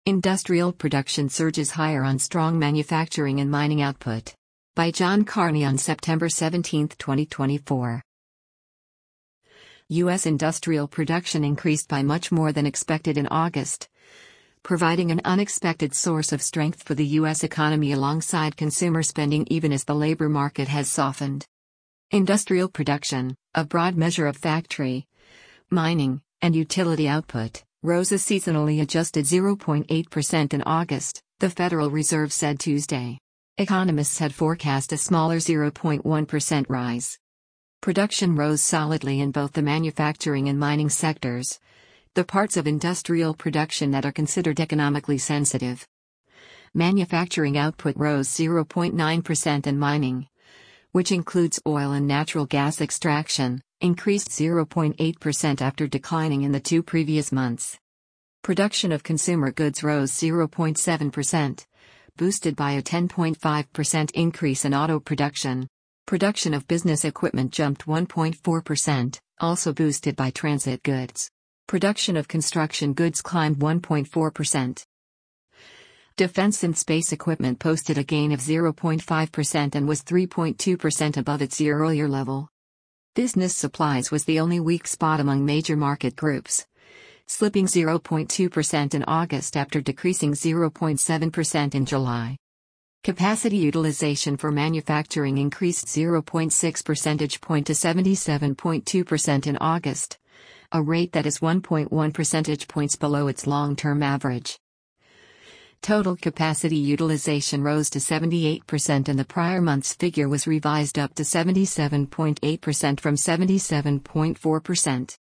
Industrial production surges higher on strong manufacturing and mining output. By John Carney on September 17, 2024. U.S. industrial production increased by much more than expected in August, providing an unexpected source of strength for the U.S. economy alongside consumer spending even as the labor market has softened. Industrial production, a broad measure of factory, mining, and utility output, rose a seasonally adjusted 0.8% in August, the Federal Reserve said Tuesday. Economists had forecast a smaller 0.1% rise. Production rose solidly in both the manufacturing and mining sectors, the parts of industrial production that are considered economically sensitive. Manufacturing output rose 0.9% and mining, which includes oil and natural gas extraction, increased 0.8% after declining in the 2 previous months. Production of consumer goods rose 0.7%, boosted by a 10.5% increase in auto production. Production of business equipment jumped 1.4%, also boosted by transit goods. Production of construction goods climbed 1.4%. Defense and space equipment posted a gain of 0.5% and was 3.2% above its year-earlier level. Business supplies was the only weak spot among major market groups, slipping 0.2% in August after decreasing 0.7% in July. Capacity utilization for manufacturing increased 0.6 percentage point to 77.2% in August, a rate that is 1.1 percentage points below its long-term average. Total capacity utilization rose to 78% and the prior month's figure was revised up to 77.8% from 77.4%.